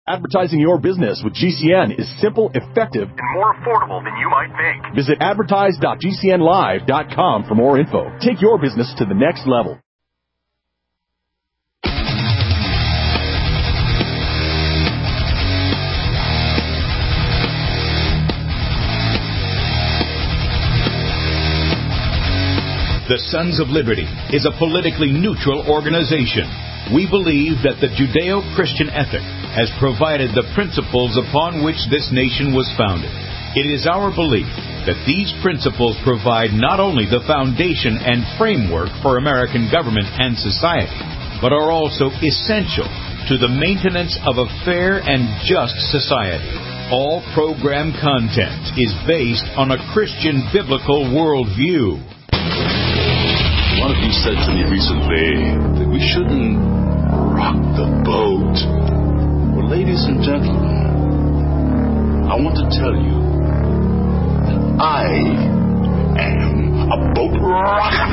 Advertising your business with GCN is simple, effective, and more affordable than you might think. Visit advertise.gcnlive.com for more info. Take your business to the next level. The Sons of Liberty is a politically neutral organization. We believe that the Judeo-Christian ethic has provided the principles upon which this nation was founded. It is our belief that these principles provide not only the foundation and framework for American government and society, but are also essential to the maintenance of a fair and just society. All program content is based on a Christian biblical worldview. One of you said to me recently that we shouldn't rock the boat. Well, ladies and gentlemen, I want to tell you that I am a boat rocker.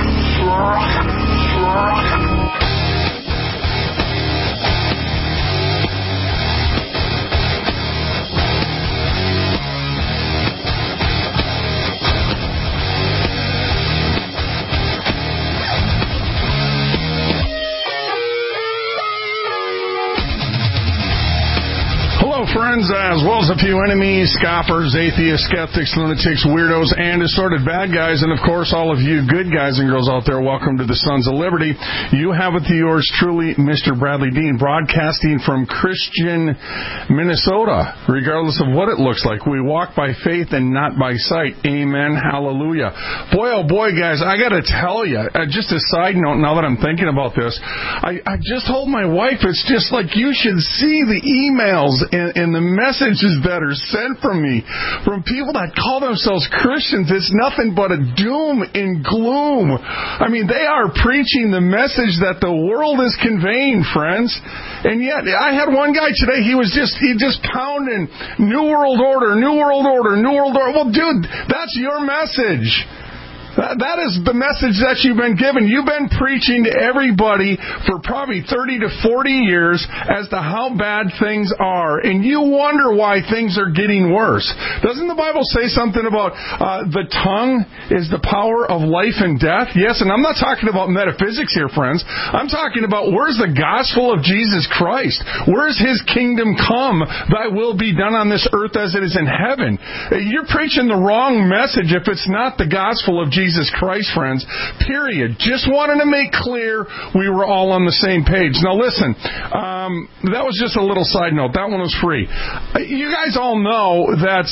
Friends, as well as a few enemies, scoffers, atheists, skeptics, lunatics, weirdos, and assorted bad guys, and of course all of you good guys and girls out there, welcome to the Sons of Liberty. You have with yours truly, Mr. Bradley Dean, broadcasting from Christian, Minnesota, regardless of what it looks like. We walk by faith and not by sight. Amen. Hallelujah. Boy, oh boy, guys, I got to tell you, just a side note, now that I'm thinking about this, I just told my wife, it's just like you should see the emails and the messages that are sent from me, from people that call themselves Christians. It's nothing but a doom and gloom. I mean, they are preaching the message that the world is conveying, friends. And yet, I had one guy today, he just pounding New World Order, New World Order, New World Order. Well, dude, that's your message. That is the message that you've been given. You've been preaching to everybody for probably 30 to 40 years as to how bad things are. And you wonder why things are getting worse. Doesn't the Bible say something about the tongue is the power of life and death? Yes, and I'm not talking about metaphysics here, friends. I'm talking about where's the gospel of Jesus Christ? Where's His kingdom come? Thy will be done on this earth as it is in heaven. You're preaching the wrong message if it's not the gospel of Jesus Christ, friends, period. Just wanted to make clear we were all on the same page. Now listen, that was just a little side note. That one was free. You guys all know that,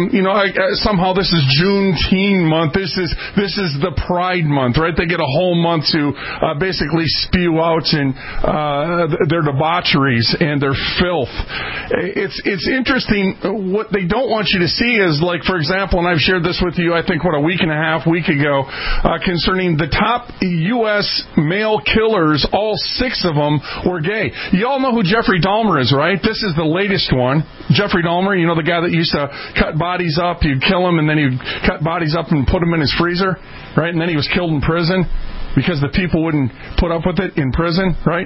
somehow this is Juneteenth month. This is the Pride month, right? They get a whole month to basically spew out in their debaucheries and their filth. It's interesting. What they don't want you to see is, like, for example, and I've shared this with you, I think, a week ago, concerning the top U.S. male killers. All 6 of them were gay. You all know who Jeffrey Dahmer is, right? This is the latest one. Jeffrey Dahmer, you know, the guy that used to cut bodies up, you'd kill him, and then he'd cut bodies up and put them in his freezer, right? And then he was killed in prison because the people wouldn't put up with it in prison, right?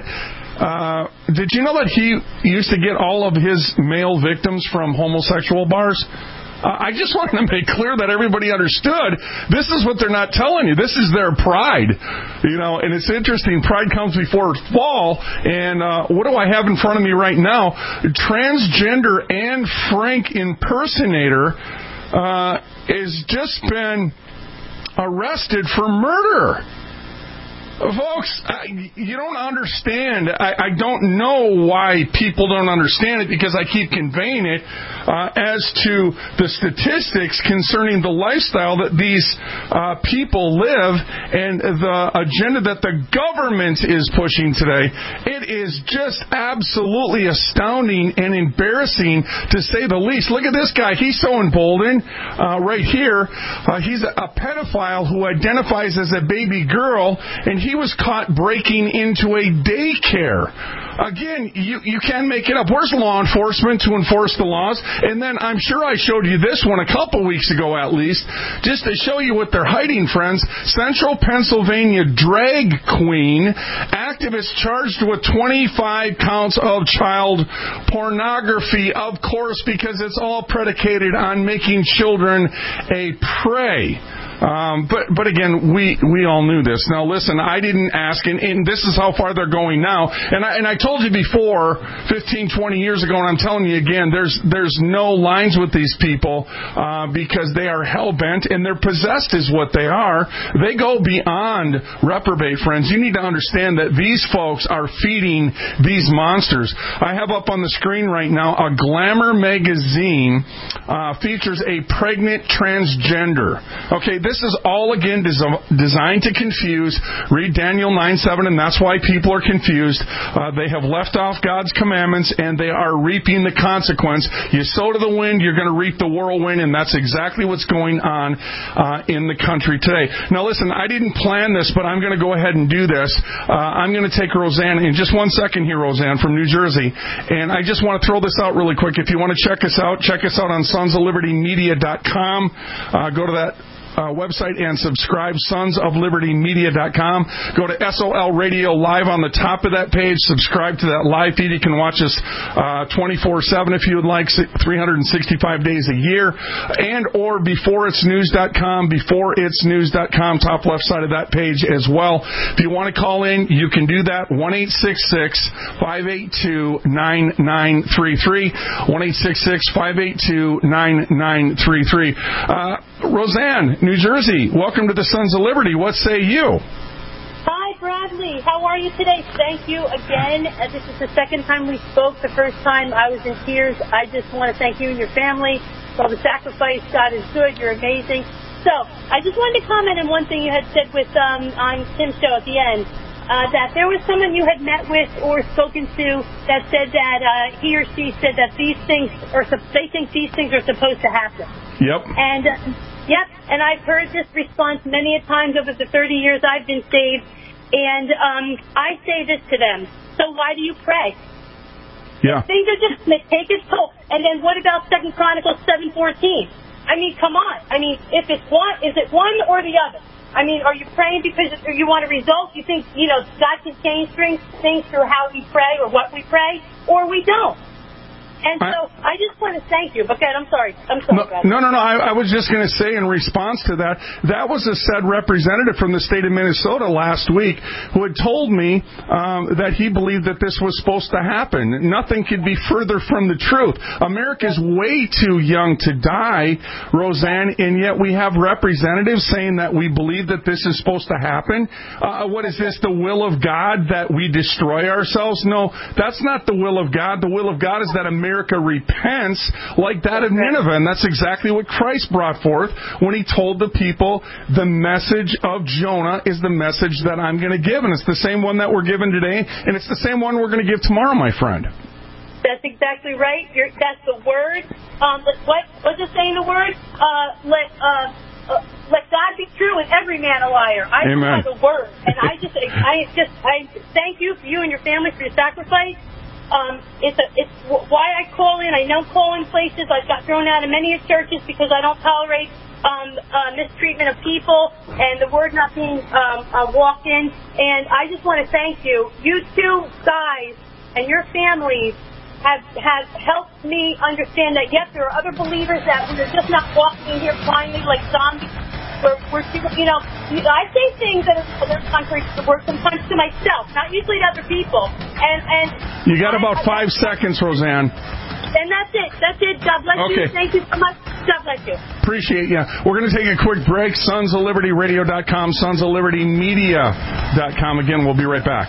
Did you know that he used to get all of his male victims from homosexual bars? I just wanted to make clear that everybody understood this is what they're not telling you. This is their pride. And it's interesting. Pride comes before fall. And what do I have in front of me right now? Transgender Anne Frank impersonator has just been arrested for murder. Folks, you don't understand. I don't know why people don't understand it, because I keep conveying it as to the statistics concerning the lifestyle that these people live and the agenda that the government is pushing today. It is just absolutely astounding and embarrassing, to say the least. Look at this guy. He's so emboldened right here. He's a pedophile who identifies as a baby girl, and he was caught breaking into a daycare. Again, you can make it up. Where's law enforcement to enforce the laws? And then I'm sure I showed you this one a couple weeks ago at least, just to show you what they're hiding, friends. Central Pennsylvania drag queen, activist charged with 25 counts of child pornography, of course, because it's all predicated on making children a prey. But again, we all knew this. Now listen, I didn't ask, and this is how far they're going now. And I told you before, 15, 20 years ago, and I'm telling you again, there's no lines with these people because they are hell-bent, and they're possessed is what they are. They go beyond reprobate, friends. You need to understand that these folks are feeding these monsters. I have up on the screen right now a Glamour magazine features a pregnant transgender. Okay, this is all, again, designed to confuse. Read Daniel 9:7, and that's why people are confused. They have left off God's commandments, and they are reaping the consequence. You sow to the wind, you're going to reap the whirlwind, and that's exactly what's going on in the country today. Now, listen, I didn't plan this, but I'm going to go ahead and do this. I'm going to take Roseanne in just 1 second here, Roseanne, from New Jersey, and I just want to throw this out really quick. If you want to check us out on sonsoflibertymedia.com. Go to that website and subscribe, sonsoflibertymedia.com. Go to SOL Radio Live on the top of that page. Subscribe to that live feed. You can watch us 24/7 if you would like, 365 days a year. And or beforeitsnews.com, beforeitsnews.com, top left side of that page as well. If you want to call in, you can do that, 1-866-582-9933, 1-866-582-9933. Roseanne, New Jersey, welcome to the Sons of Liberty. What say you? Hi, Bradley. How are you today? Thank you again. This is the second time we spoke. The first time I was in tears. I just want to thank you and your family for all the sacrifice. God is good. You're amazing. So I just wanted to comment on one thing you had said with on Tim's show at the end, that there was someone you had met with or spoken to that said that he or she said that these things they think these things are supposed to happen. Yep. And yep, and I've heard this response many a times over the 30 years I've been saved, and I say this to them: so why do you pray? Yeah. Things are just going to take its toll. And then what about 2 Chronicles 7:14? I mean, come on. I mean, if it's one, is it one or the other? I mean, are you praying because you want a result? You think, God can change things through how we pray or what we pray, or we don't. And so I just want to thank you. Okay, I'm sorry. No. I was just going to say in response to that, that was a said representative from the state of Minnesota last week who had told me that he believed that this was supposed to happen. Nothing could be further from the truth. America's way too young to die, Roseanne, and yet we have representatives saying that we believe that this is supposed to happen. What is this, the will of God, that we destroy ourselves? No, that's not the will of God. The will of God is that America repents like that of Nineveh, and that's exactly what Christ brought forth when he told the people the message of Jonah is the message that I'm going to give, and it's the same one that we're given today, and it's the same one we're going to give tomorrow, my friend. That's exactly right. That's the word. What's it saying, the word? Let God be true and every man a liar. I Amen. Have the word, and I thank you for you and your family for your sacrifice. It's why I call in. I know calling places. I've got thrown out of many churches because I don't tolerate mistreatment of people and the word not being walked in. And I just want to thank you. You two guys and your families have helped me understand that, yes, there are other believers that we're just not walking in here blindly like zombies. We're I say things that are contrary to the word sometimes to myself, not usually to other people. And you got about 5 seconds, Roseanne. And that's it. God bless you. Thank you so much. God bless you. Appreciate you. We're going to take a quick break. sonsoflibertyradio.com, sonsoflibertymedia.com. Again, we'll be right back.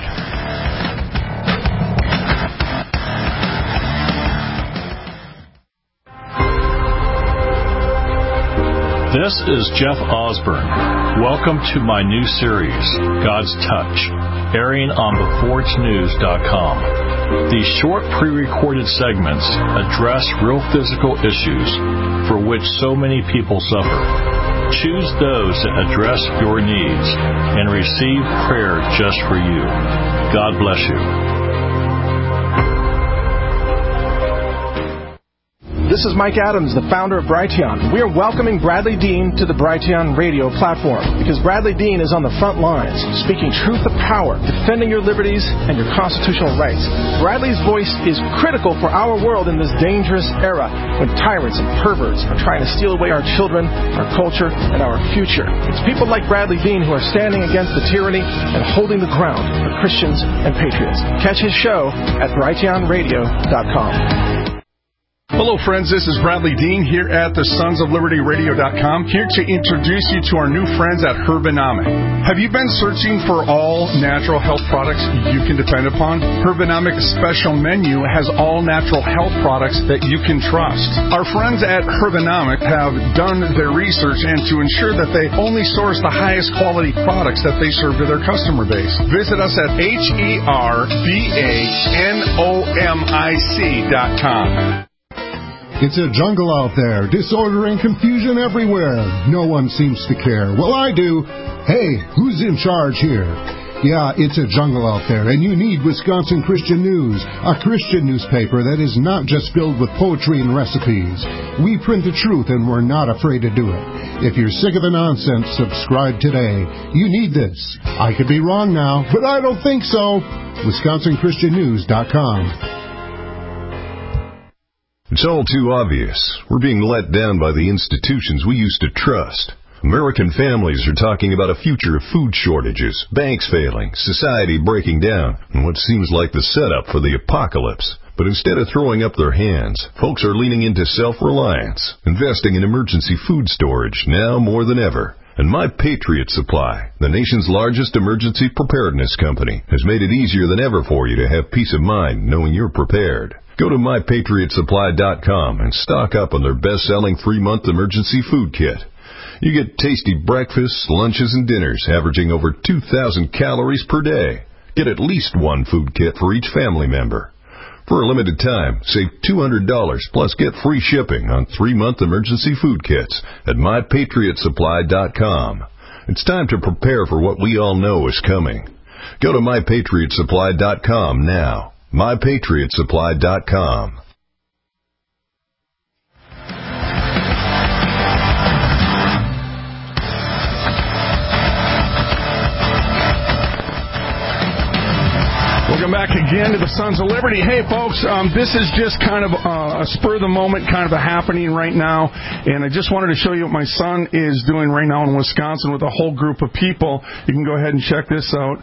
This is Jeff Osborne. Welcome to my new series, God's Touch, airing on beforeitsnews.com. These short pre-recorded segments address real physical issues for which so many people suffer. Choose those that address your needs and receive prayer just for you. God bless you. This is Mike Adams, the founder of Brighteon. We are welcoming Bradley Dean to the Brighteon radio platform because Bradley Dean is on the front lines, speaking truth to power, defending your liberties and your constitutional rights. Bradley's voice is critical for our world in this dangerous era when tyrants and perverts are trying to steal away our children, our culture, and our future. It's people like Bradley Dean who are standing against the tyranny and holding the ground for Christians and patriots. Catch his show at brighteonradio.com. Hello, friends. This is Bradley Dean here at the Sons of Liberty Radio.com, here to introduce you to our new friends at Herbanomic. Have you been searching for all natural health products you can depend upon? Herbanomic's special menu has all natural health products that you can trust. Our friends at Herbanomic have done their research and to ensure that they only source the highest quality products that they serve to their customer base. Visit us at herbanomic.com. It's a jungle out there, disorder and confusion everywhere. No one seems to care. Well, I do. Hey, who's in charge here? Yeah, it's a jungle out there, and you need Wisconsin Christian News, a Christian newspaper that is not just filled with poetry and recipes. We print the truth, and we're not afraid to do it. If you're sick of the nonsense, subscribe today. You need this. I could be wrong now, but I don't think so. WisconsinChristianNews.com. It's all too obvious. We're being let down by the institutions we used to trust. American families are talking about a future of food shortages, banks failing, society breaking down, and what seems like the setup for the apocalypse. But instead of throwing up their hands, folks are leaning into self-reliance, investing in emergency food storage now more than ever. And My Patriot Supply, the nation's largest emergency preparedness company, has made it easier than ever for you to have peace of mind knowing you're prepared. Go to MyPatriotSupply.com and stock up on their best-selling 3-month emergency food kit. You get tasty breakfasts, lunches, and dinners averaging over 2,000 calories per day. Get at least one food kit for each family member. For a limited time, save $200 plus get free shipping on 3-month emergency food kits at MyPatriotSupply.com. It's time to prepare for what we all know is coming. Go to MyPatriotSupply.com now. MyPatriotSupply.com. Welcome back again to the Sons of Liberty. Hey, folks, this is just kind of a spur-of-the-moment kind of a happening right now, and I just wanted to show you what my son is doing right now in Wisconsin with a whole group of people. You can go ahead and check this out.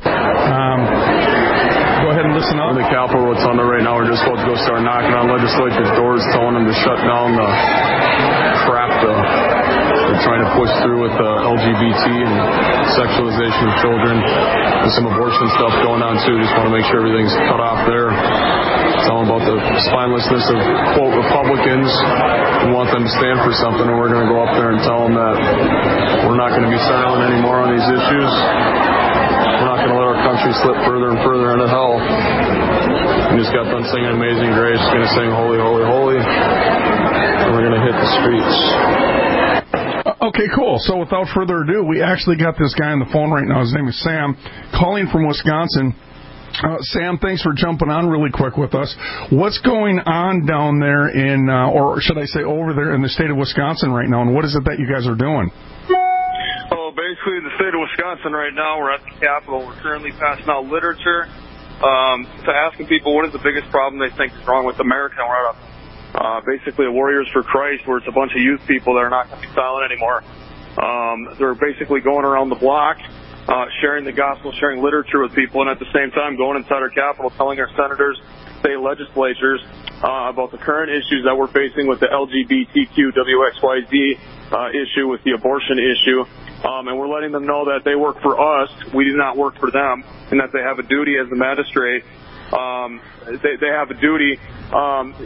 Go ahead and listen up. In the Capitol Rotunda right now, we're just about to go start knocking on legislatures' doors, telling them to shut down the crap they're trying to push through with LGBT and sexualization of children. There's some abortion stuff going on, too. Just want to make sure everything's cut off there. Tell them about the spinelessness of, quote, Republicans. We want them to stand for something, and we're going to go up there and tell them that we're not going to be silent anymore on these issues. We're not going to let our country slip further and further into hell. We just got done singing Amazing Grace. We're going to sing Holy, Holy, Holy. And we're going to hit the streets. Okay, cool. So without further ado, we actually got this guy on the phone right now. His name is Sam, calling from Wisconsin. Sam, thanks for jumping on really quick with us. What's going on down there in, or should I say over there in the state of Wisconsin right now, and what is it that you guys are doing? Basically, the state of Wisconsin right now, we're at the Capitol. We're currently passing out literature to asking people what is the biggest problem they think is wrong with America. And we're at basically a Warriors for Christ, where it's a bunch of youth people that are not going to be silent anymore. They're basically going around the block, sharing the gospel, sharing literature with people, and at the same time going inside our Capitol, telling our senators, state legislatures about the current issues that we're facing with the LGBTQWXYZ issue, with the abortion issue. And we're letting them know that they work for us, we do not work for them, and that they have a duty as a magistrate. They have a duty,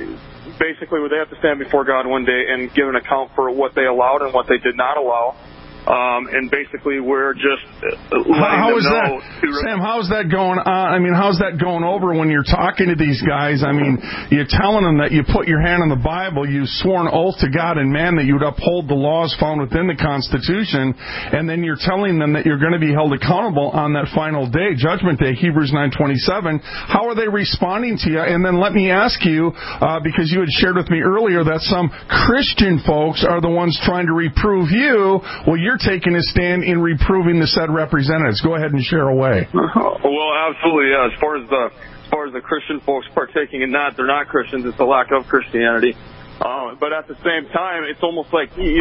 basically, where they have to stand before God one day and give an account for what they allowed and what they did not allow. And basically we're just letting how them is know. Sam, how's that going on? I mean, how's that going over when you're talking to these guys? I mean, you're telling them that you put your hand on the Bible, you swore an oath to God and man that you would uphold the laws found within the Constitution, and then you're telling them that you're going to be held accountable on that final day, Judgment Day, Hebrews 9:27. How are they responding to you? And then let me ask you, because you had shared with me earlier that some Christian folks are the ones trying to reprove you. Well, you're taking a stand in reproving the said representatives. Go ahead and share away. Well, absolutely, yeah. As far as the Christian folks partaking in that, they're not Christians. It's a lack of Christianity. But at the same time, it's almost like, we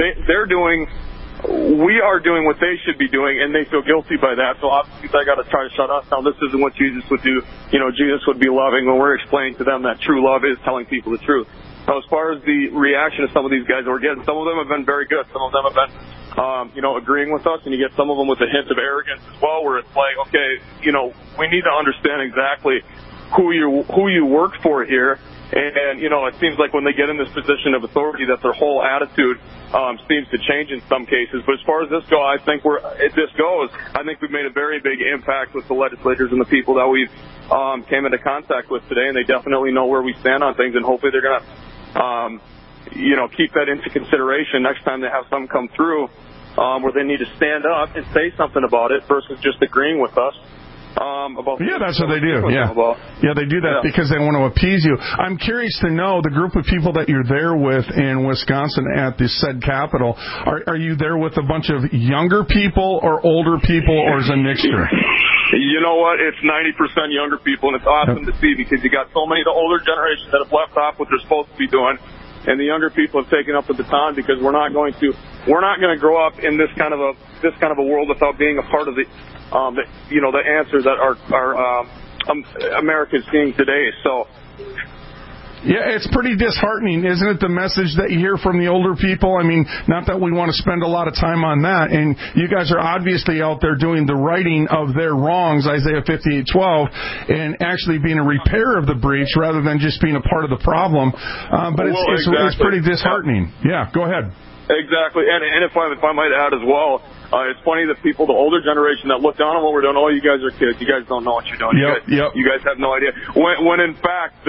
are doing what they should be doing, and they feel guilty by that. So obviously, I got to try to shut us down. This isn't what Jesus would do. Jesus would be loving when we're explaining to them that true love is telling people the truth. Now, as far as the reaction of some of these guys that we're getting, some of them have been very good. Some of them have been, agreeing with us, and you get some of them with a hint of arrogance as well, where it's like, okay, we need to understand exactly who you work for here. And, it seems like when they get in this position of authority that their whole attitude seems to change in some cases. But as far as this goes, I think we've made a very big impact with the legislators and the people that we've came into contact with today, and they definitely know where we stand on things, and hopefully they're going to, keep that into consideration next time they have something come through where they need to stand up and say something about it versus just agreeing with us. That's what they do. Yeah, they do that because they want to appease you. I'm curious to know the group of people that you're there with in Wisconsin at the said Capitol. Are you there with a bunch of younger people or older people, or is it a mixture? You know what? It's 90% younger people, and it's awesome to see because you got so many of the older generation that have left off what they're supposed to be doing, and the younger people have taken up the baton because we're not going to grow up in this kind of a world without being a part of the answers that our America is seeing today. So. Yeah, it's pretty disheartening, isn't it, the message that you hear from the older people? I mean, not that we want to spend a lot of time on that, and you guys are obviously out there doing the righting of their wrongs, Isaiah 58:12, and actually being a repairer of the breach rather than just being a part of the problem. But it's pretty disheartening. Yeah, go ahead. Exactly, and if I might add as well, it's funny that the older generation that look down on what we're doing, oh, you guys are kids, you guys don't know what you're doing, you guys have no idea. When in fact,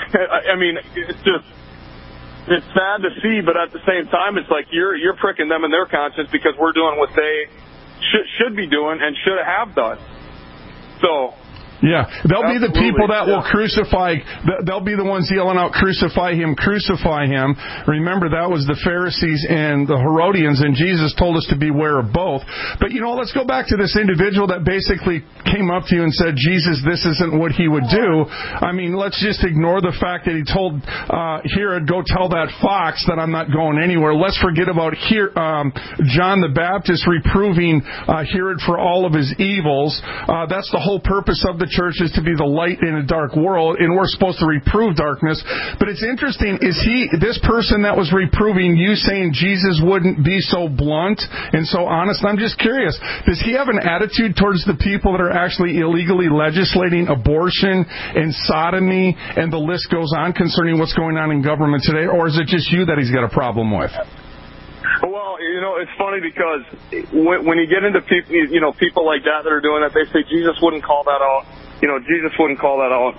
it's sad to see, but at the same time, it's like you're pricking them in their conscience because we're doing what they should be doing and should have done. So. Yeah, they'll be the people that will crucify. They'll be the ones yelling out, "Crucify him, crucify him." Remember, that was the Pharisees and the Herodians, and Jesus told us to beware of both. But, let's go back to this individual that basically came up to you and said, Jesus, this isn't what he would do. I mean, let's just ignore the fact that he told Herod, go tell that fox that I'm not going anywhere. Let's forget about John the Baptist reproving Herod for all of his evils. That's the whole purpose of the church, is to be the light in a dark world, and we're supposed to reprove darkness. But it's interesting, is this person that was reproving you saying Jesus wouldn't be so blunt and so honest? I'm just curious, does he have an attitude towards the people that are actually illegally legislating abortion and sodomy, and the list goes on concerning what's going on in government today, or is it just you that he's got a problem with? Well, it's funny because when you get into people like that are doing that, they say Jesus wouldn't call that out. Jesus wouldn't call that out.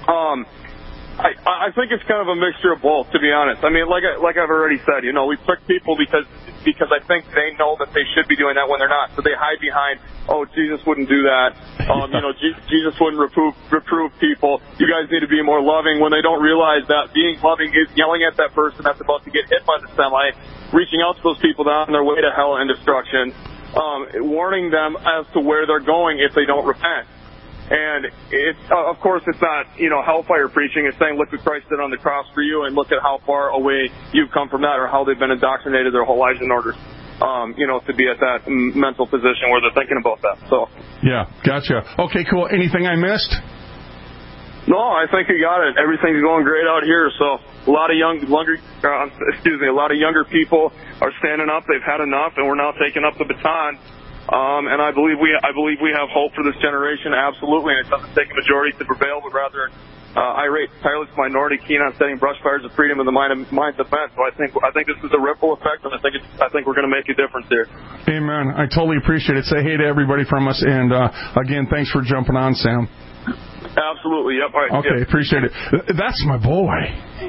I think it's kind of a mixture of both, to be honest. I mean, like I've already said, we pick people because I think they know that they should be doing that when they're not. So they hide behind, oh, Jesus wouldn't do that. Jesus wouldn't reprove people. You guys need to be more loving, when they don't realize that being loving is yelling at that person that's about to get hit by the semi, reaching out to those people on their way to hell and destruction, warning them as to where they're going if they don't repent. And of course, it's not, hellfire preaching. It's saying, look what Christ did on the cross for you, and look at how far away you've come from that, or how they've been indoctrinated their whole lives in order, to be at that mental position where they're thinking about that. So. Yeah, gotcha. Okay, cool. Anything I missed? No, I think you got it. Everything's going great out here. So a lot of younger people are standing up. They've had enough, and we're now taking up the baton. And I believe we have hope for this generation, absolutely. And it doesn't take a majority to prevail, but rather irate, tireless minority keen on setting brush fires of freedom in the minds of men. So I think this is a ripple effect, and I think we're going to make a difference here. Amen. I totally appreciate it. Say hey to everybody from us, and again, thanks for jumping on, Sam. Absolutely. Yep. All right. Okay. Yep. Appreciate it. That's my boy.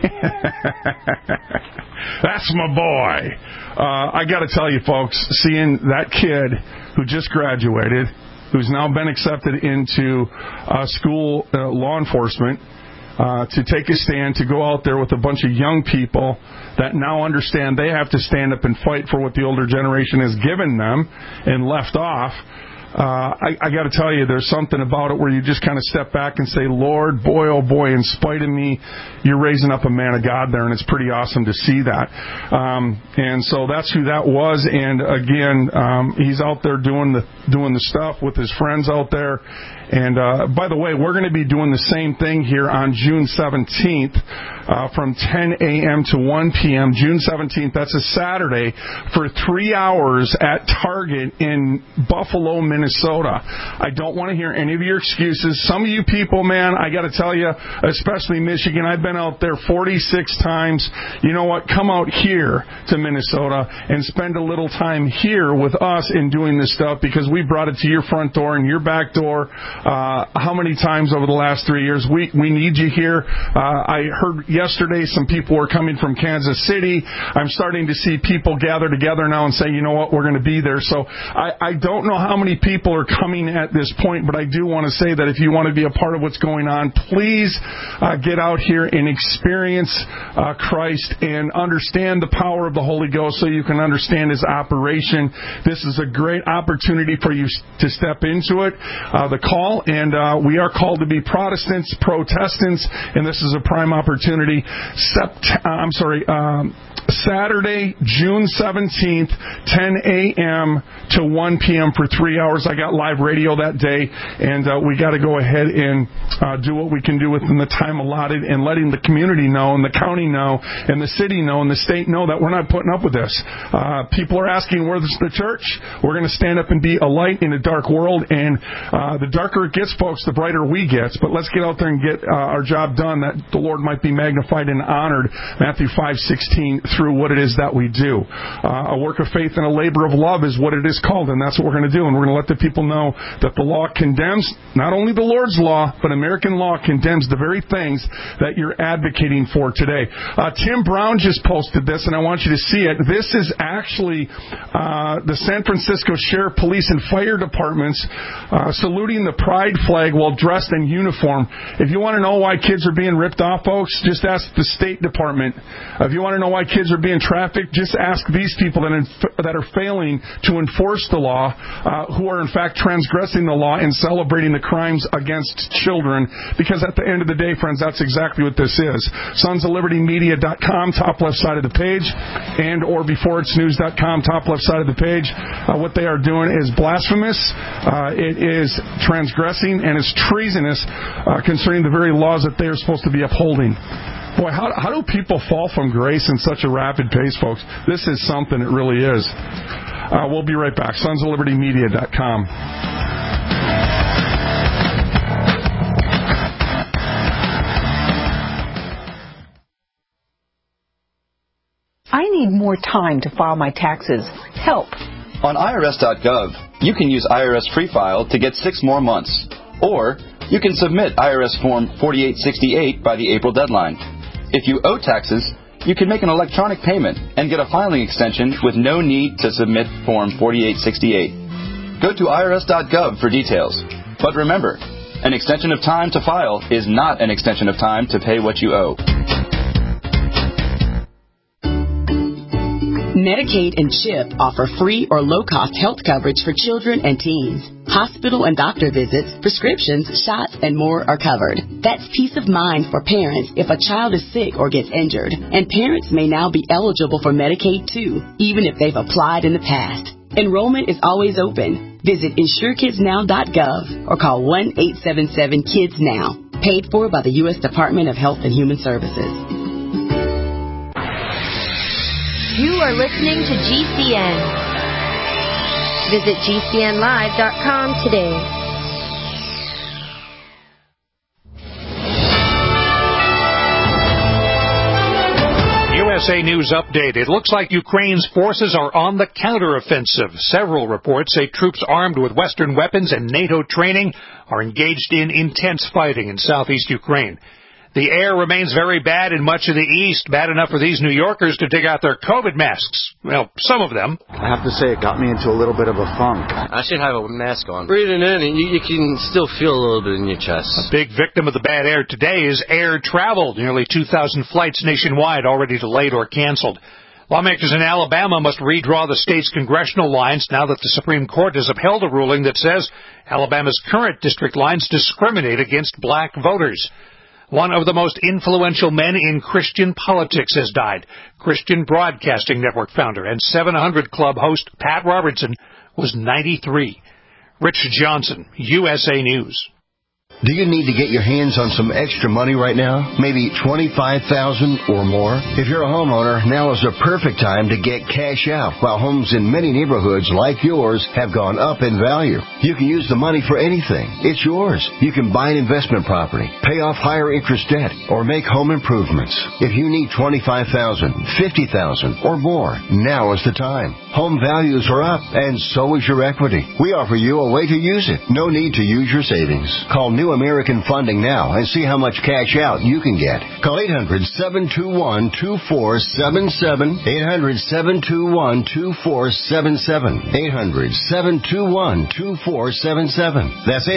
That's my boy. I got to tell you, folks, seeing that kid who just graduated, who's now been accepted into school law enforcement, to take a stand, to go out there with a bunch of young people that now understand they have to stand up and fight for what the older generation has given them and left off. I got to tell you, there's something about it where you just kind of step back and say, Lord, boy, oh boy, in spite of me, you're raising up a man of God there, and it's pretty awesome to see that. And so that's who that was. And again, he's out there doing the stuff with his friends out there. And by the way, we're going to be doing the same thing here on June 17th from 10 a.m. to 1 p.m. June 17th, that's a Saturday, for 3 hours at Target in Buffalo, Minnesota. I don't want to hear any of your excuses. Some of you people, man, I got to tell you, especially Michigan, I've been out there 46 times. You know what? Come out here to Minnesota and spend a little time here with us in doing this stuff, because we brought it to your front door and your back door. How many times over the last 3 years? We need you here. I heard yesterday some people were coming from Kansas City. I'm starting to see people gather together now and say, you know what, we're going to be there. So I don't know how many people are coming at this point, but I do want to say that if you want to be a part of what's going on, please get out here and experience Christ and understand the power of the Holy Ghost so you can understand His operation. This is a great opportunity for you to step into it. The call, and we are called to be Protestants, Protestants, and this is a prime opportunity. Saturday, June 17th, 10 a.m. to 1 p.m. for 3 hours. I got live radio that day, and we got to go ahead and do what we can do within the time allotted, and letting the community know, and the county know, and the city know, and the state know that we're not putting up with this. People are asking, where's the church? We're going to stand up and be a light in a dark world, and the darker it gets, folks, the brighter we get. But let's get out there and get our job done, that the Lord might be magnified and honored. Matthew 5:16, through what it is that we do. A work of faith and a labor of love is what it is called, and that's what we're going to do. And we're going to let the people know that the law condemns, not only the Lord's law, but American law condemns the very things that you're advocating for today. Tim Brown just posted this, and I want you to see it. This is actually the San Francisco Sheriff, Police, and Fire Departments saluting the pride flag while dressed in uniform. If you want to know why kids are being ripped off, folks, just ask the State Department. If you want to know why kids are being trafficked, just ask these people that are failing to enforce the law, who are in fact transgressing the law and celebrating the crimes against children. Because at the end of the day, friends, that's exactly what this is. sonsoflibertymedia.com, top left side of the page, and or beforeitsnews.com, top left side of the page. What they are doing is blasphemous. It is transgressing, and it's treasonous concerning the very laws that they are supposed to be upholding. Boy, how do people fall from grace in such a rapid pace, folks? This is something, it really is. We'll be right back. sonsoflibertymedia.com. I need more time to file my taxes. Help. On IRS.gov, you can use IRS Free File to get 6 more months. Or you can submit IRS Form 4868 by the April deadline. If you owe taxes, you can make an electronic payment and get a filing extension with no need to submit Form 4868. Go to IRS.gov for details. But remember, an extension of time to file is not an extension of time to pay what you owe. Medicaid and CHIP offer free or low-cost health coverage for children and teens. Hospital and doctor visits, prescriptions, shots, and more are covered. That's peace of mind for parents if a child is sick or gets injured. And parents may now be eligible for Medicaid, too, even if they've applied in the past. Enrollment is always open. Visit InsureKidsNow.gov or call 1-877-KIDS-NOW. Paid for by the U.S. Department of Health and Human Services. You are listening to GCN. Visit GCNlive.com today. USA News Update. It looks like Ukraine's forces are on the counteroffensive. Several reports say troops armed with Western weapons and NATO training are engaged in intense fighting in southeast Ukraine. The air remains very bad in much of the east, bad enough for these New Yorkers to dig out their COVID masks. Well, some of them. I have to say it got me into a little bit of a funk. I should have a mask on. Breathing in, and you can still feel a little bit in your chest. A big victim of the bad air today is air travel. Nearly 2,000 flights nationwide already delayed or canceled. Lawmakers in Alabama must redraw the state's congressional lines now that the Supreme Court has upheld a ruling that says Alabama's current district lines discriminate against black voters. One of the most influential men in Christian politics has died. Christian Broadcasting Network founder and 700 Club host Pat Robertson was 93. Rich Johnson, USA News. Do you need to get your hands on some extra money right now? Maybe $25,000 or more? If you're a homeowner, now is the perfect time to get cash out while homes in many neighborhoods like yours have gone up in value. You can use the money for anything. It's yours. You can buy an investment property, pay off higher interest debt, or make home improvements. If you need $25,000, $50,000 or more, now is the time. Home values are up and so is your equity. We offer you a way to use it. No need to use your savings. Call New American Funding now and see how much cash out you can get. Call 800-721-2477. 800-721-2477. 800-721-2477. That's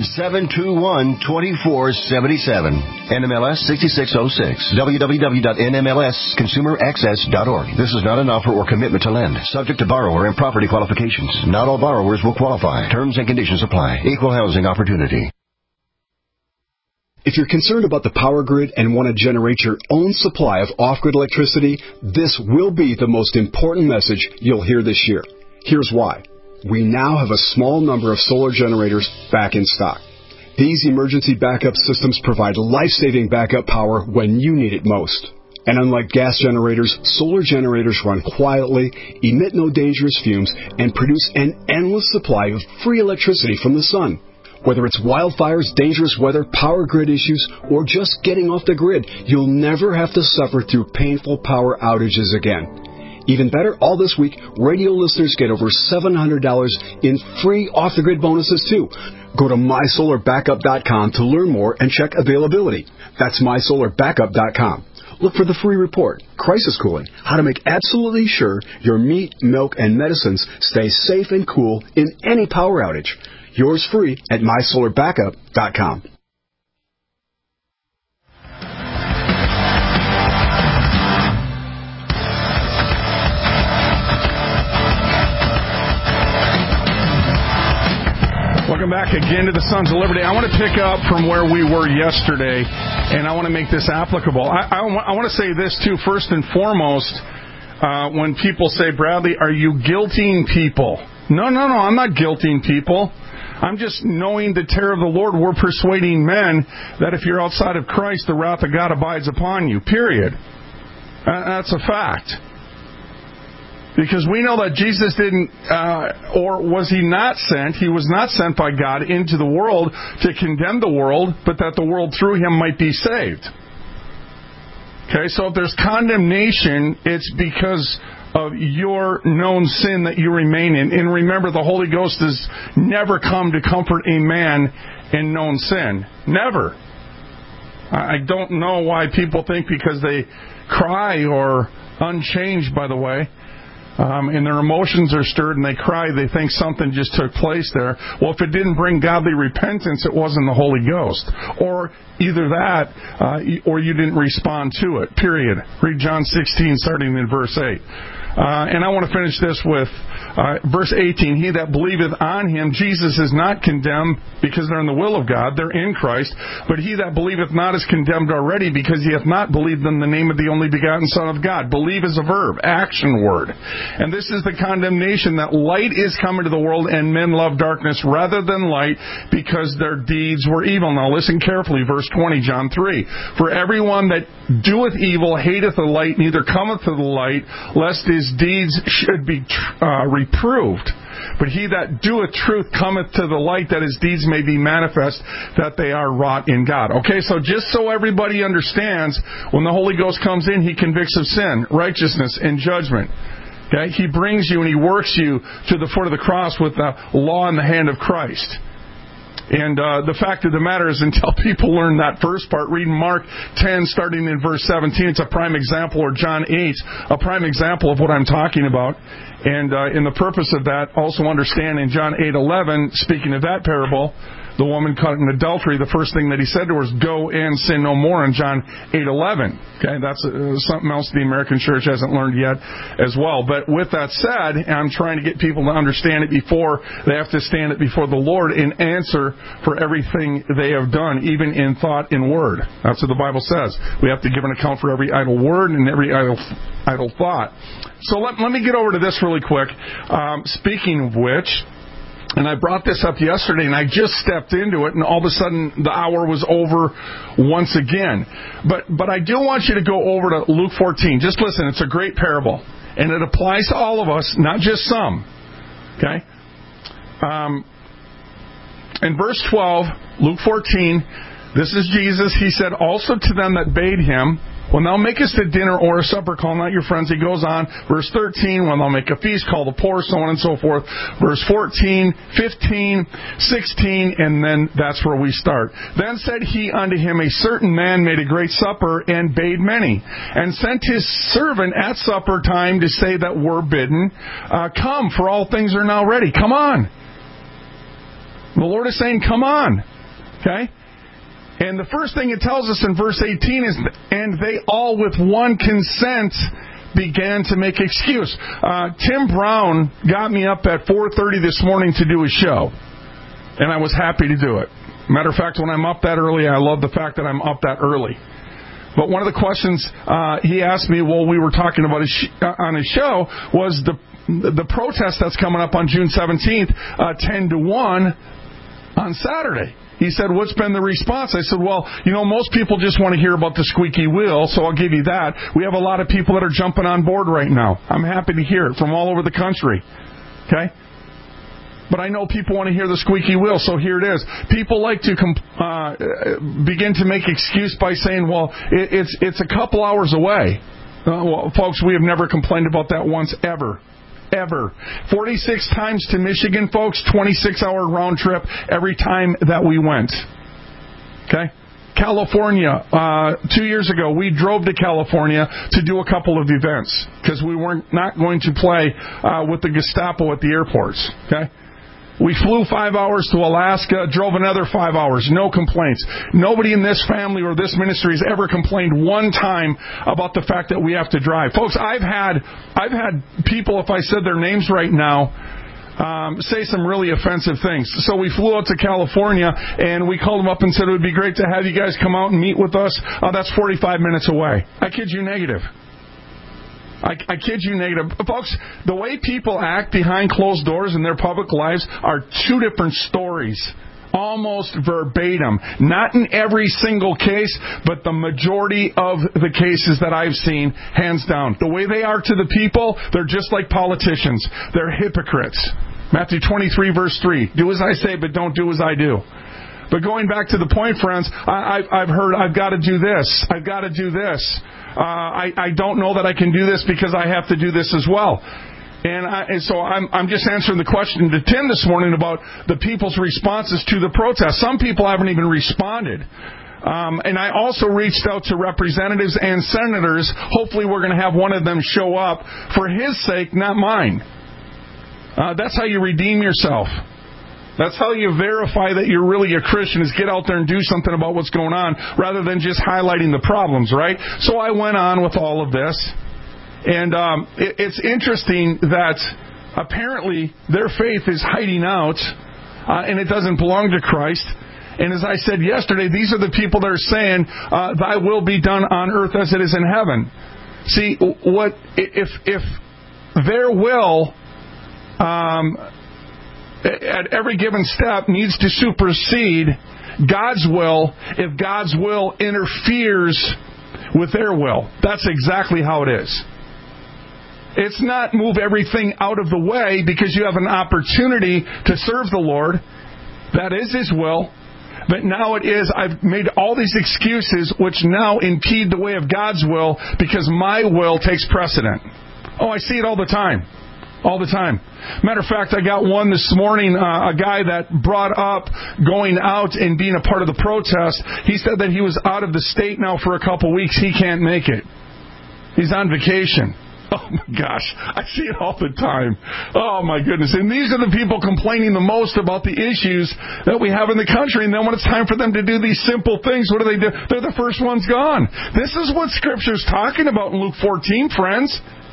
800-721-2477. NMLS 6606. www.nmlsconsumeraccess.org. This is not an offer or commitment to lend. Subject to borrower and property qualifications. Not all borrowers will qualify. Terms and conditions apply. Equal housing opportunity. If you're concerned about the power grid and want to generate your own supply of off-grid electricity, this will be the most important message you'll hear this year. Here's why. We now have a small number of solar generators back in stock. These emergency backup systems provide life-saving backup power when you need it most. And unlike gas generators, solar generators run quietly, emit no dangerous fumes, and produce an endless supply of free electricity from the sun. Whether it's wildfires, dangerous weather, power grid issues, or just getting off the grid, you'll never have to suffer through painful power outages again. Even better, all this week, radio listeners get over $700 in free off-the-grid bonuses, too. Go to mysolarbackup.com to learn more and check availability. That's mysolarbackup.com. Look for the free report, Crisis Cooling, how to make absolutely sure your meat, milk, and medicines stay safe and cool in any power outage. Yours free at mysolarbackup.com. Welcome back again to the Sons of Liberty. I want to pick up from where we were yesterday, and I want to make this applicable. I want to say this, too, first and foremost, when people say, Bradley, are you guilting people? No, I'm not guilting people. I'm just knowing the terror of the Lord. We're persuading men that if you're outside of Christ, the wrath of God abides upon you, period. That's a fact. Because we know that Jesus didn't, or was he not sent? He was not sent by God into the world to condemn the world, but that the world through him might be saved. Okay, so if there's condemnation, it's because of your known sin that you remain in. And remember, the Holy Ghost has never come to comfort a man in known sin. Never. I don't know why people think because they cry or unchanged, by the way, and their emotions are stirred and they cry, they think something just took place there. Well, if it didn't bring godly repentance, it wasn't the Holy Ghost. Or either that, or you didn't respond to it, period. Read John 16, starting in verse 8. And I want to finish this with verse 18. He that believeth on him, Jesus is not condemned because they're in the will of God. They're in Christ. But he that believeth not is condemned already because he hath not believed in the name of the only begotten Son of God. Believe is a verb, action word. And this is the condemnation, that light is come into the world and men love darkness rather than light because their deeds were evil. Now listen carefully, verse 20, John 3. For everyone that doeth evil hateth the light, neither cometh to the light, lest his his deeds should be reproved. But he that doeth truth cometh to the light, that his deeds may be manifest, that they are wrought in God. Okay, so just so everybody understands, when the Holy Ghost comes in, he convicts of sin, righteousness, and judgment. Okay, he brings you and he works you to the foot of the cross with the law in the hand of Christ. And the fact of the matter is, until people learn that first part, reading Mark 10, starting in verse 17, it's a prime example, or John 8, a prime example of what I'm talking about. And in the purpose of that, also understand in John 8:11, speaking of that parable, the woman caught in adultery, the first thing that he said to her was, "Go and sin no more," in John 8:11. Okay, that's something else the American church hasn't learned yet as well. But with that said, I'm trying to get people to understand it before they have to stand it before the Lord and answer for everything they have done, even in thought and word. That's what the Bible says. We have to give an account for every idle word and every idle thought. So let me get over to this really quick. Speaking of which, and I brought this up yesterday, and I just stepped into it, and all of a sudden the hour was over once again. But I do want you to go over to Luke 14. Just listen, it's a great parable, and it applies to all of us, not just some. Okay? In verse 12, Luke 14, this is Jesus. He said, "Also to them that bade him, when thou makest a dinner or a supper, call not your friends." He goes on. Verse 13, "When thou make a feast, call the poor," so on and so forth. Verse 14, 15, 16, and then that's where we start. "Then said he unto him, A certain man made a great supper, and bade many, and sent his servant at supper time to say that were bidden, Come, for all things are now ready." Come on. The Lord is saying, come on. Okay? And the first thing it tells us in verse 18 is, "And they all with one consent began to make excuse." Tim Brown got me up at 4:30 this morning to do a show, and I was happy to do it. Matter of fact, when I'm up that early, I love the fact that I'm up that early. But one of the questions he asked me while we were talking about on his show was the protest that's coming up on June 17th, 10 to 1 on Saturday. He said, "What's been the response?" I said, "Well, most people just want to hear about the squeaky wheel, so I'll give you that. We have a lot of people that are jumping on board right now. I'm happy to hear it from all over the country." Okay? But I know people want to hear the squeaky wheel, so here it is. People like to begin to make excuse by saying, "Well, it's a couple hours away." Well, folks, we have never complained about that once, ever. 46 times to Michigan, folks, 26-hour round trip every time that we went. Okay? California, 2 years ago, we drove to California to do a couple of events because we weren't not going to play with the Gestapo at the airports. Okay? We flew 5 hours to Alaska, drove another 5 hours, no complaints. Nobody in this family or this ministry has ever complained one time about the fact that we have to drive. Folks, I've had people, if I said their names right now, say some really offensive things. So we flew out to California, and we called them up and said, "It would be great to have you guys come out and meet with us." That's 45 minutes away. I kid you negative. I kid you negative. Folks, the way people act behind closed doors in their public lives are two different stories. Almost verbatim. Not in every single case, but the majority of the cases that I've seen, hands down. The way they are to the people, they're just like politicians. They're hypocrites. Matthew 23, verse 3. "Do as I say, but don't do as I do." But going back to the point, friends, I've heard, "I've got to do this. I've got to do this. I don't know that I can do this because I have to do this as well." And so I'm just answering the question to Tim this morning about the people's responses to the protest. Some people haven't even responded. And I also reached out to representatives and senators. Hopefully we're going to have one of them show up for his sake, not mine. That's how you redeem yourself. That's how you verify that you're really a Christian, is get out there and do something about what's going on rather than just highlighting the problems, right? So I went on with all of this. And it's interesting that apparently their faith is hiding out and it doesn't belong to Christ. And as I said yesterday, these are the people that are saying, "Thy will be done on earth as it is in heaven." See, what if their will at every given step needs to supersede God's will if God's will interferes with their will. That's exactly how it is. It's not move everything out of the way because you have an opportunity to serve the Lord. That is His will. But now it is, I've made all these excuses which now impede the way of God's will because my will takes precedent. Oh, I see it all the time. All the time. Matter of fact, I got one this morning, a guy that brought up going out and being a part of the protest. He said that he was out of the state now for a couple weeks. He can't make it. He's on vacation. Oh my gosh, I see it all the time. Oh my goodness. And these are the people complaining the most about the issues that we have in the country. And then when it's time for them to do these simple things, what do? They're the first ones gone. This is what Scripture's talking about in Luke 14, friends.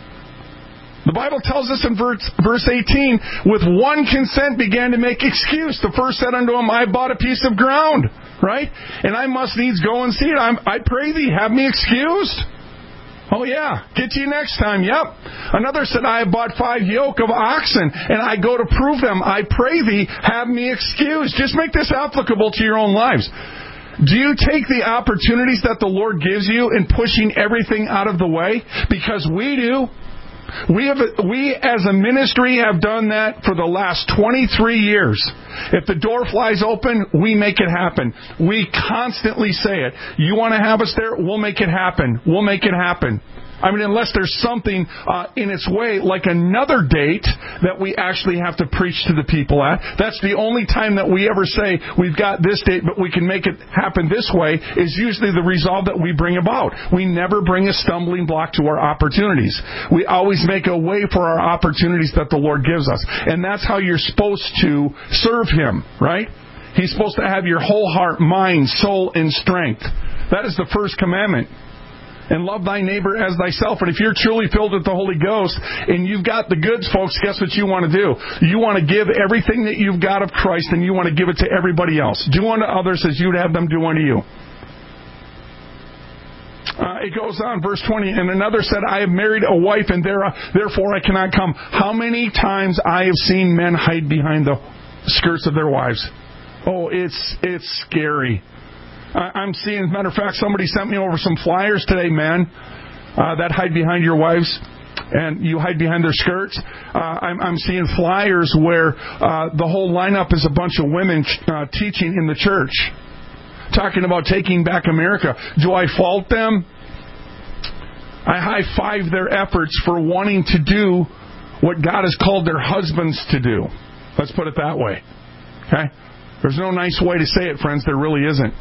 The Bible tells us in verse 18, with one consent began to make excuse. The first said unto him, I bought a piece of ground, right? And I must needs go and see it. I pray thee, have me excused. Oh yeah, get to you next time. Yep. Another said, I have bought 5 yoke of oxen, and I go to prove them. I pray thee, have me excused. Just make this applicable to your own lives. Do you take the opportunities that the Lord gives you in pushing everything out of the way? Because we do. We as a ministry have done that for the last 23 years. If the door flies open, we make it happen. We constantly say it. You want to have us there? We'll make it happen. We'll make it happen. I mean, unless there's something in its way, like another date that we actually have to preach to the people at. That's the only time that we ever say, we've got this date, but we can make it happen this way, is usually the resolve that we bring about. We never bring a stumbling block to our opportunities. We always make a way for our opportunities that the Lord gives us. And that's how you're supposed to serve Him, right? He's supposed to have your whole heart, mind, soul, and strength. That is the first commandment. And love thy neighbor as thyself. And if you're truly filled with the Holy Ghost and you've got the goods, folks, guess what you want to do? You want to give everything that you've got of Christ, and you want to give it to everybody else. Do unto others as you'd have them do unto you. It goes on, verse 20, and another said, I have married a wife, and therefore I cannot come. How many times I have seen men hide behind the skirts of their wives? Oh, it's scary. I'm seeing, as a matter of fact, somebody sent me over some flyers today, man, that hide behind your wives, and you hide behind their skirts. I'm seeing flyers where the whole lineup is a bunch of women teaching in the church, talking about taking back America. Do I fault them? I high-five their efforts for wanting to do what God has called their husbands to do. Let's put it that way. Okay? There's no nice way to say it, friends. There really isn't.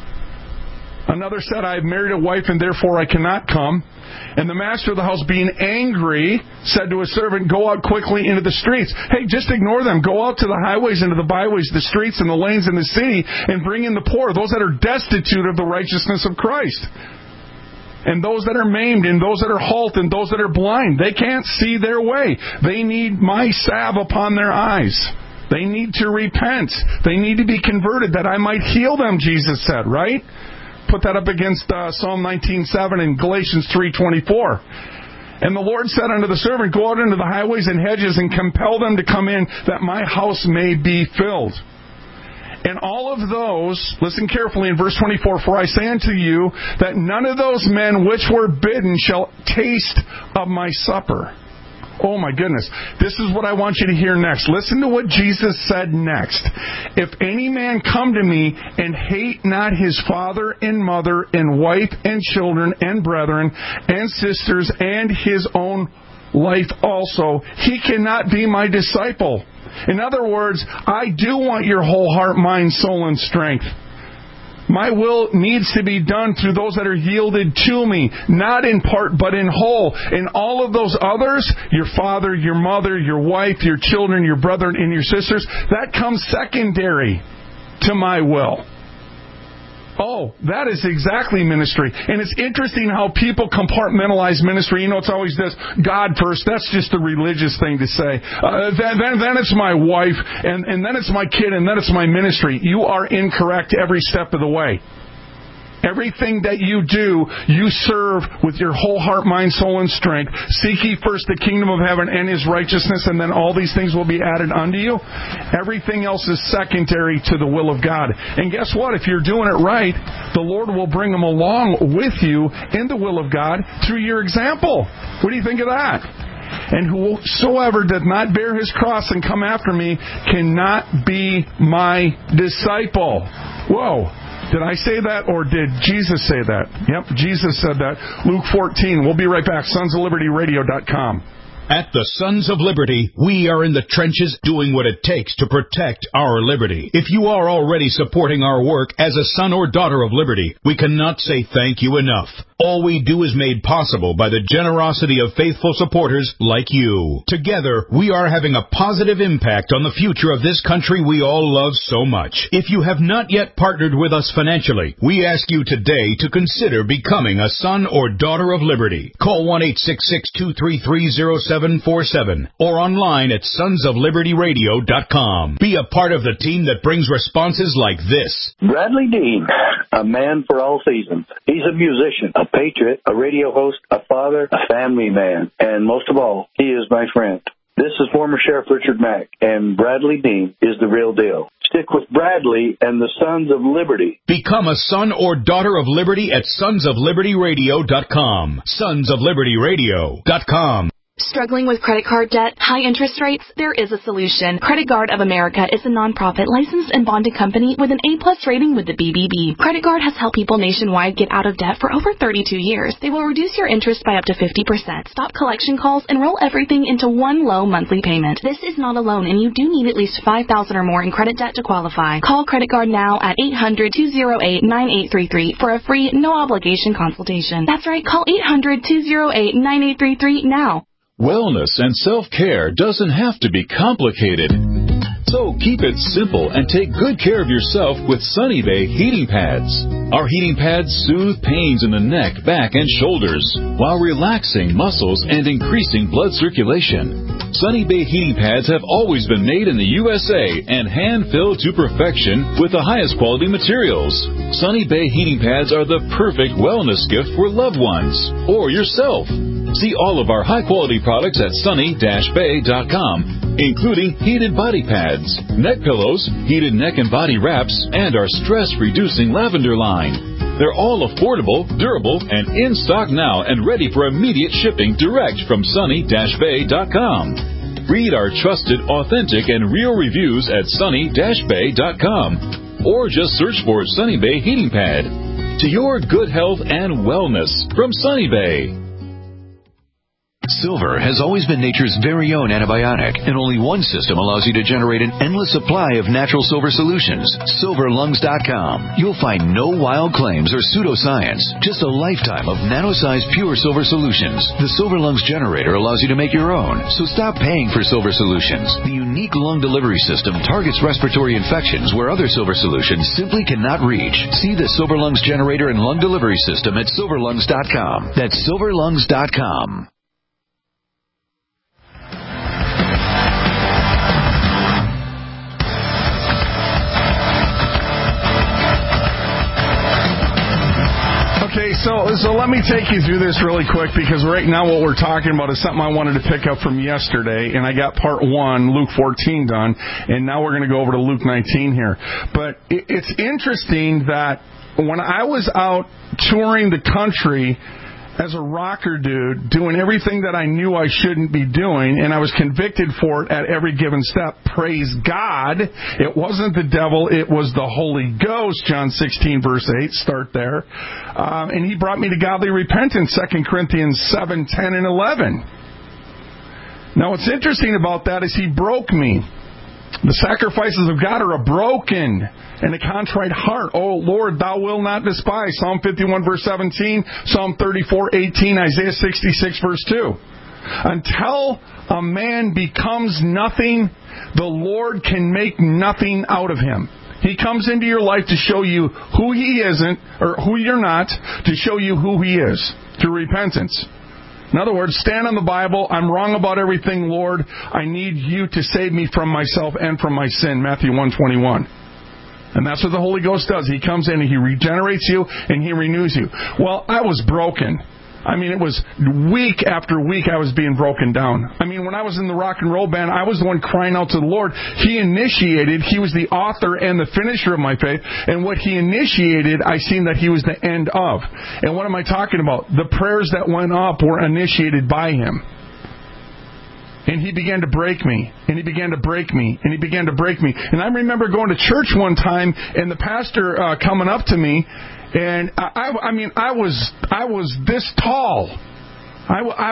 Another said, I have married a wife, and therefore I cannot come. And the master of the house, being angry, said to his servant, go out quickly into the streets. Hey, just ignore them. Go out to the highways and to the byways, the streets and the lanes in the city, and bring in the poor, those that are destitute of the righteousness of Christ. And those that are maimed, and those that are halt, and those that are blind. They can't see their way. They need my salve upon their eyes. They need to repent. They need to be converted that I might heal them, Jesus said, right? Put that up against Psalm 19:7 and Galatians 3:24. And the Lord said unto the servant, go out into the highways and hedges and compel them to come in, that my house may be filled. And all of those, listen carefully in verse 24, for I say unto you that none of those men which were bidden shall taste of my supper. Oh my goodness. This is what I want you to hear next. Listen to what Jesus said next. If any man come to me and hate not his father and mother and wife and children and brethren and sisters and his own life also, he cannot be my disciple. In other words, I do want your whole heart, mind, soul, and strength. My will needs to be done through those that are yielded to me, not in part, but in whole. And all of those others, your father, your mother, your wife, your children, your brethren, and your sisters, that comes secondary to my will. Oh, that is exactly ministry. And it's interesting how people compartmentalize ministry. You know, it's always this, God first. That's just a religious thing to say. Then it's my wife, and then it's my kid, and then it's my ministry. You are incorrect every step of the way. Everything that you do, you serve with your whole heart, mind, soul, and strength. Seek ye first the kingdom of heaven and His righteousness, and then all these things will be added unto you. Everything else is secondary to the will of God. And guess what? If you're doing it right, the Lord will bring them along with you in the will of God through your example. What do you think of that? And whosoever doth not bear his cross and come after me cannot be my disciple. Whoa. Did I say that, or did Jesus say that? Yep, Jesus said that. Luke 14. We'll be right back. SonsOfLibertyRadio.com. At the Sons of Liberty, we are in the trenches doing what it takes to protect our liberty. If you are already supporting our work as a son or daughter of liberty, we cannot say thank you enough. All we do is made possible by the generosity of faithful supporters like you. Together, we are having a positive impact on the future of this country we all love so much. If you have not yet partnered with us financially, we ask you today to consider becoming a son or daughter of liberty. Call 1-866-233-0747 or online at sonsoflibertyradio.com. Be a part of the team that brings responses like this. Bradley Dean, a man for all seasons. He's a musician, a patriot, a radio host, a father, a family man, and most of all, he is my friend. This is former Sheriff Richard Mack, and Bradley Dean is the real deal. Stick with Bradley and the Sons of Liberty. Become a son or daughter of liberty at sonsoflibertyradio.com. Sonsoflibertyradio.com. Struggling with credit card debt, high interest rates? There is a solution. Credit Guard of America is a nonprofit licensed and bonded company with an A+ rating with the BBB. Credit Guard has helped people nationwide get out of debt for over 32 years. They will reduce your interest by up to 50%, stop collection calls, and roll everything into one low monthly payment. This is not a loan, and you do need at least $5,000 or more in credit debt to qualify. Call Credit Guard now at 800-208-9833 for a free, no-obligation consultation. That's right, call 800-208-9833 now. Wellness and self-care doesn't have to be complicated. So keep it simple and take good care of yourself with Sunny Bay heating pads. Our heating pads soothe pains in the neck, back, and shoulders while relaxing muscles and increasing blood circulation. Sunny Bay heating pads have always been made in the USA and hand-filled to perfection with the highest quality materials. Sunny Bay heating pads are the perfect wellness gift for loved ones or yourself. See all of our high-quality products at sunny-bay.com, including heated body pads, neck pillows, heated neck and body wraps, and our stress-reducing lavender line. They're all affordable, durable, and in stock now and ready for immediate shipping direct from sunny-bay.com. Read our trusted, authentic, and real reviews at sunny-bay.com or just search for Sunny Bay Heating Pad. To your good health and wellness from Sunny Bay. Silver has always been nature's very own antibiotic, and only one system allows you to generate an endless supply of natural silver solutions. SilverLungs.com. You'll find no wild claims or pseudoscience, just a lifetime of nano-sized pure silver solutions. The Silver Lungs generator allows you to make your own, so stop paying for silver solutions. The unique lung delivery system targets respiratory infections where other silver solutions simply cannot reach. See the Silver Lungs generator and lung delivery system at SilverLungs.com. That's SilverLungs.com. Okay, so let me take you through this really quick, because right now what we're talking about is something I wanted to pick up from yesterday, and I got part 1, Luke 14, done, and now we're going to go over to Luke 19 here. But it's interesting that when I was out touring the country as a rocker dude, doing everything that I knew I shouldn't be doing, and I was convicted for it at every given step. Praise God. It wasn't the devil, it was the Holy Ghost, John 16, verse 8, start there. And he brought me to godly repentance, 2 Corinthians 7, 10, and 11. Now, what's interesting about that is he broke me. The sacrifices of God are a broken and a contrite heart. Oh, Lord, thou wilt not despise. Psalm 51, verse 17, Psalm 34, 18, Isaiah 66, verse 2. Until a man becomes nothing, the Lord can make nothing out of him. He comes into your life to show you who he isn't, or who you're not, to show you who he is, through repentance. In other words, stand on the Bible. I'm wrong about everything, Lord. I need you to save me from myself and from my sin. Matthew 1:21. And that's what the Holy Ghost does. He comes in and he regenerates you and he renews you. Well, I was broken. I mean, it was week after week I was being broken down. I mean, when I was in the rock and roll band, I was the one crying out to the Lord. He initiated. He was the author and the finisher of my faith. And what he initiated, I seen that he was the end of. And what am I talking about? The prayers that went up were initiated by him. And he began to break me, and he began to break me, and he began to break me. And I remember going to church one time, and the pastor coming up to me, and I was this tall. I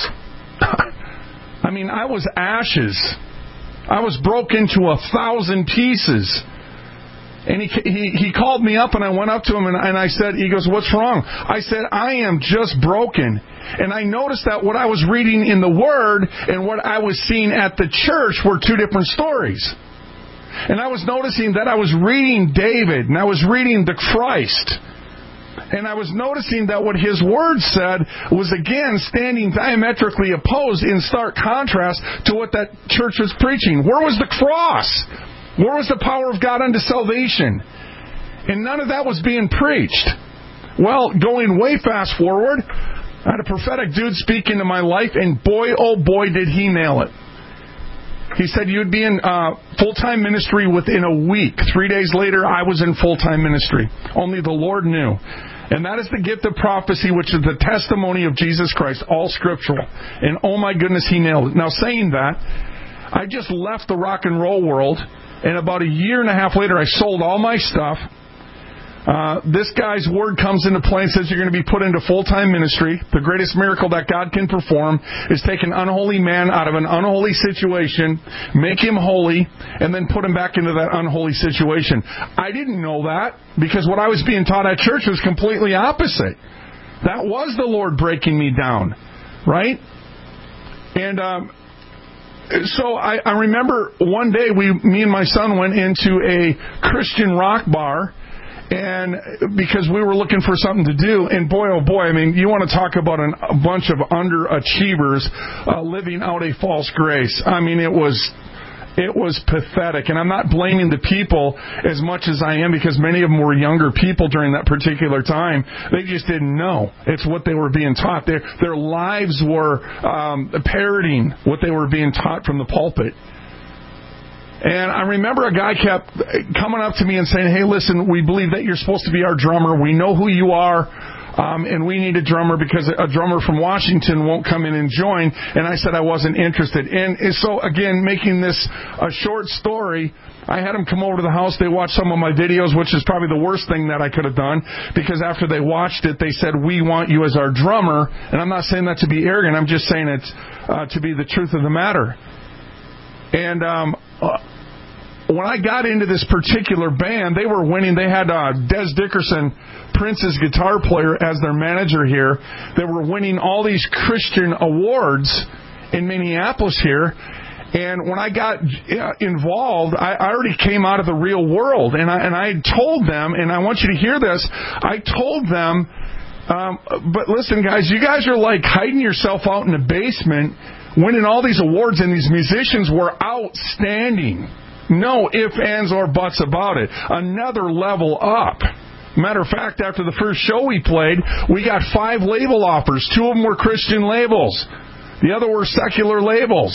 was ashes. I was broke into 1,000 pieces. And he called me up, and I went up to him, and I said, he goes, "What's wrong?" I said, "I am just broken." And I noticed that what I was reading in the Word and what I was seeing at the church were two different stories. And I was noticing that I was reading David, and I was reading the Christ. And I was noticing that what his Word said was, again, standing diametrically opposed in stark contrast to what that church was preaching. Where was the cross? Where was the power of God unto salvation? And none of that was being preached. Well, going way fast forward, I had a prophetic dude speak into my life, and boy, oh boy, did he nail it. He said, "You'd be in full-time ministry within a week." 3 days later, I was in full-time ministry. Only the Lord knew. And that is the gift of prophecy, which is the testimony of Jesus Christ, all scriptural. And oh my goodness, he nailed it. Now, saying that, I just left the rock and roll world. And about a year and a half later, I sold all my stuff. This guy's word comes into play and says you're going to be put into full-time ministry. The greatest miracle that God can perform is take an unholy man out of an unholy situation, make him holy, and then put him back into that unholy situation. I didn't know that because what I was being taught at church was completely opposite. That was the Lord breaking me down, right? And so I remember one day me and my son went into a Christian rock bar, and because we were looking for something to do, and boy, oh boy, I mean, you want to talk about a bunch of underachievers living out a false grace. I mean, it was pathetic, and I'm not blaming the people as much as I am because many of them were younger people during that particular time. They just didn't know. It's what they were being taught. Their lives were parroting what they were being taught from the pulpit. And I remember a guy kept coming up to me and saying, "Hey, listen, we believe that you're supposed to be our drummer. We know who you are. And we need a drummer because a drummer from Washington won't come in and join." And I said I wasn't interested. And so, again, making this a short story, I had them come over to the house. They watched some of my videos, which is probably the worst thing that I could have done, because after they watched it, they said, "We want you as our drummer." And I'm not saying that to be arrogant. I'm just saying it to be the truth of the matter. And when I got into this particular band, they were winning. They had Des Dickerson, Prince's guitar player, as their manager here. They were winning all these Christian awards in Minneapolis here. And when I got involved, I already came out of the real world. And I told them, and I want you to hear this, I told them, but listen, guys, you guys are like hiding yourself out in the basement, winning all these awards, and these musicians were outstanding. No ifs, ands, or buts about it. Another level up. Matter of fact, after the first show we played, we got 5 label offers. 2 of them were Christian labels. The other were secular labels.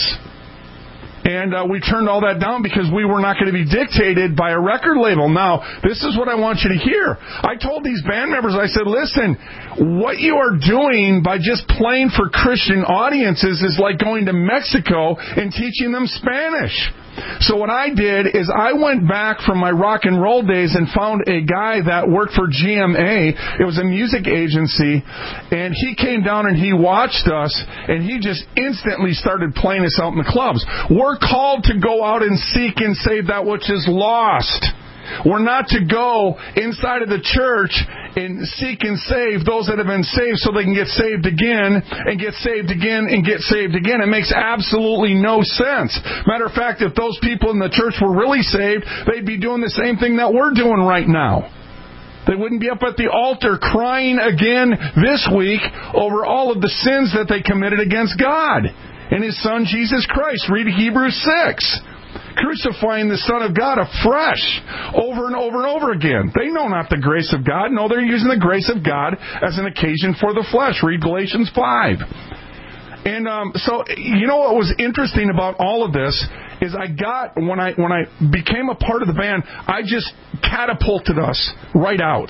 And we turned all that down because we were not going to be dictated by a record label. Now, this is what I want you to hear. I told these band members, I said, listen, what you are doing by just playing for Christian audiences is like going to Mexico and teaching them Spanish. So what I did is I went back from my rock and roll days and found a guy that worked for GMA. It was a music agency, and he came down and he watched us, and he just instantly started playing us out in the clubs. We're called to go out and seek and save that which is lost. We're not to go inside of the church and seek and save those that have been saved so they can get saved again and get saved again and get saved again. It makes absolutely no sense. Matter of fact, if those people in the church were really saved, they'd be doing the same thing that we're doing right now. They wouldn't be up at the altar crying again this week over all of the sins that they committed against God and His Son, Jesus Christ. Read Hebrews 6. Crucifying the Son of God afresh over and over and over again. They know not the grace of God. No, they're using the grace of God as an occasion for the flesh. Read Galatians 5. And so, you know what was interesting about all of this is when I became a part of the band, I just catapulted us right out.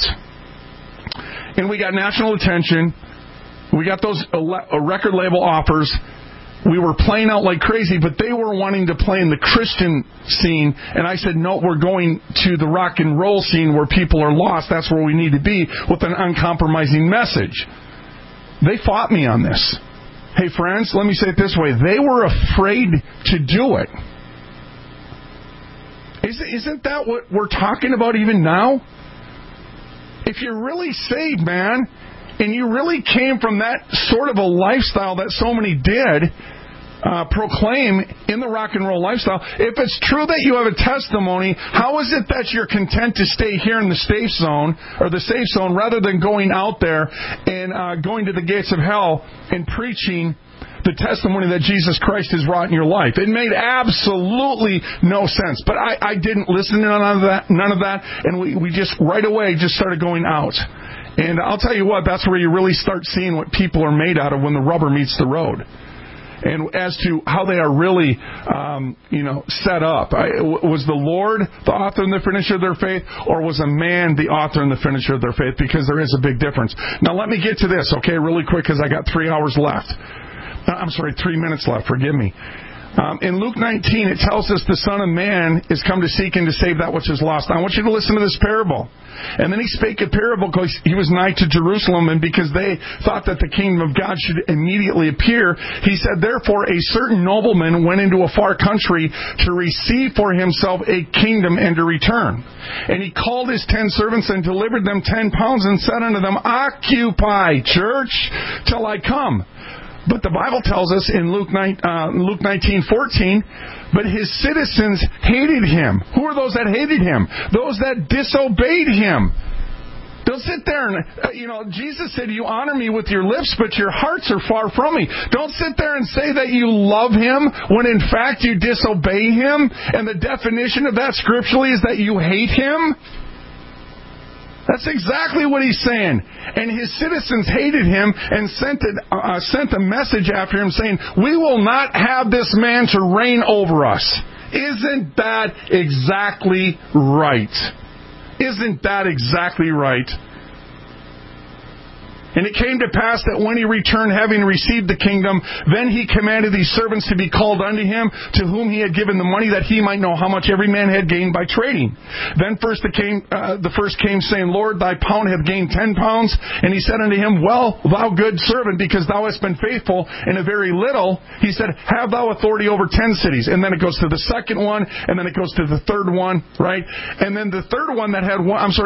And we got national attention. We got those record label offers. we were playing out like crazy, but they were wanting to play in the Christian scene, and I said, no, we're going to the rock and roll scene where people are lost. That's where we need to be with an uncompromising message. They fought me on this. Hey, friends, let me say it this way. They were afraid to do it. Isn't that what we're talking about even now? If you're really saved, man, and you really came from that sort of a lifestyle that so many did proclaim in the rock and roll lifestyle, if it's true that you have a testimony, how is it that you're content to stay here in the safe zone rather than going out there and going to the gates of hell and preaching the testimony that Jesus Christ has wrought in your life? It made absolutely no sense. But I didn't listen to none of that, and we just right away just started going out. And I'll tell you what, that's where you really start seeing what people are made out of when the rubber meets the road. And as to how they are really, set up. Was the Lord the author and the finisher of their faith, or was a man the author and the finisher of their faith? Because there is a big difference. Now let me get to this, okay, really quick, because I got 3 hours left. 3 minutes left, forgive me. In Luke 19, it tells us the Son of Man is come to seek and to save that which is lost. Now, I want you to listen to this parable. And then he spake a parable because he was nigh to Jerusalem, and because they thought that the kingdom of God should immediately appear, he said, therefore a certain nobleman went into a far country to receive for himself a kingdom and to return. And he called his 10 servants and delivered them 10 pounds and said unto them, occupy, church, till I come. But the Bible tells us in Luke 19:14, but his citizens hated him. Who are those that hated him? Those that disobeyed him. Don't sit there and, Jesus said, you honor me with your lips, but your hearts are far from me. Don't sit there and say that you love him when in fact you disobey him. And the definition of that scripturally is that you hate him. That's exactly what he's saying. And his citizens hated him and sent a message after him saying, we will not have this man to reign over us. Isn't that exactly right? Isn't that exactly right? And it came to pass that when he returned, having received the kingdom, then he commanded these servants to be called unto him, to whom he had given the money, that he might know how much every man had gained by trading. Then the first came, saying, Lord, thy pound hath gained 10 pounds. And he said unto him, well, thou good servant, because thou hast been faithful in a very little, he said, have thou authority over 10 cities. And then it goes to the second one, and then it goes to the third one, right? And then the third one that had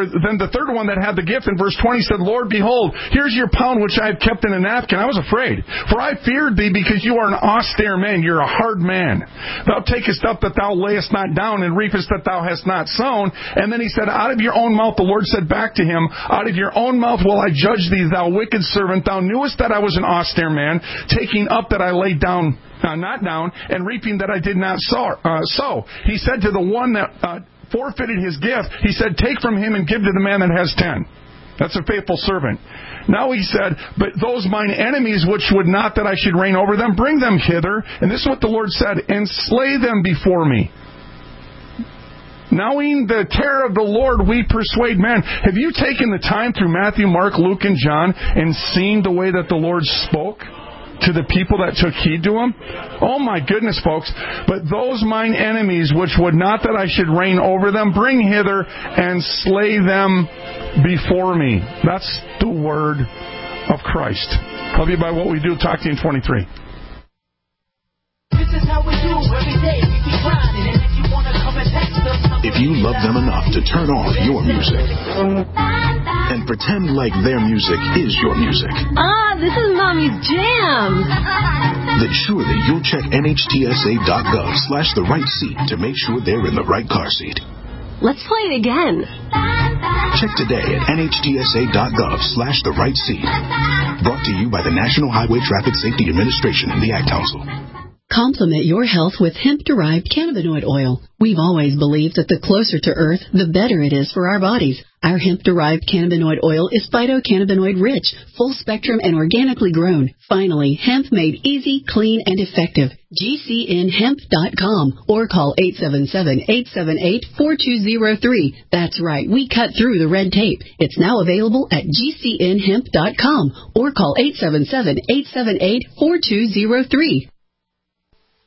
the gift in verse 20 said, Lord, behold, here's your pound which I have kept in a napkin. I was afraid, for I feared thee, because you are an austere man. You're a hard man. Thou takest up that thou layest not down, and reapest that thou hast not sown. And then he said, out of your own mouth, the Lord said back to him, out of your own mouth will I judge thee, thou wicked servant. Thou knewest that I was an austere man, taking up that I laid down, not down, and reaping that I did not sow. He said to the one that forfeited his gift, he said, take from him and give to the man that has 10. That's a faithful servant. Now he said, but those mine enemies which would not that I should reign over them, bring them hither. And this is what the Lord said, and slay them before me. Knowing the terror of the Lord, we persuade men. Have you taken the time through Matthew, Mark, Luke, and John and seen the way that the Lord spoke to the people that took heed to him? Oh my goodness, folks. But those mine enemies which would not that I should reign over them, bring hither and slay them before me. That's the word of Christ. Love you by what we do. Talk to you in 23. This is how we do every day. We keep grinding, and if you want to come and text us, if you love them enough to turn off your music and pretend like their music is your music. This is Mommy's jam. Then surely you'll check NHTSA.gov/the right seat to make sure they're in the right car seat. Let's play it again. Check today at NHTSA.gov/the right seat. Brought to you by the National Highway Traffic Safety Administration and the Ad Council. Complement your health with hemp-derived cannabinoid oil. We've always believed that the closer to Earth, the better it is for our bodies. Our hemp-derived cannabinoid oil is phytocannabinoid-rich, full-spectrum, and organically grown. Finally, hemp made easy, clean, and effective. GCNhemp.com or call 877-878-4203. That's right, we cut through the red tape. It's now available at GCNhemp.com or call 877-878-4203.